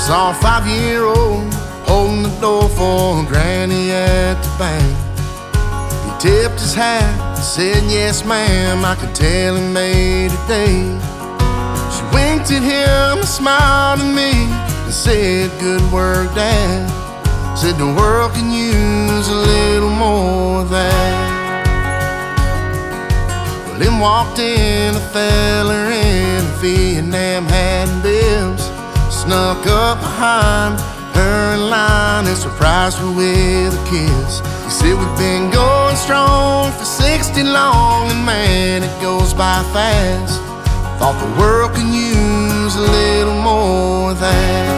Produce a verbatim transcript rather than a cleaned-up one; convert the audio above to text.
Saw a five-year-old holding the door for Granny at the bank. He tipped his hat and said, "Yes, ma'am," I could tell he made a day. She winked at him and smiled at me and said, "Good work, Dad." Said the world can use a little more of that. Well, then walked in a feller in a Vietnam hat and bibs. Snuck up behind her in line and surprised her with a kiss. He said, "We've been going strong for sixty long, and man, it goes by fast. Thought the world can use a little more of that."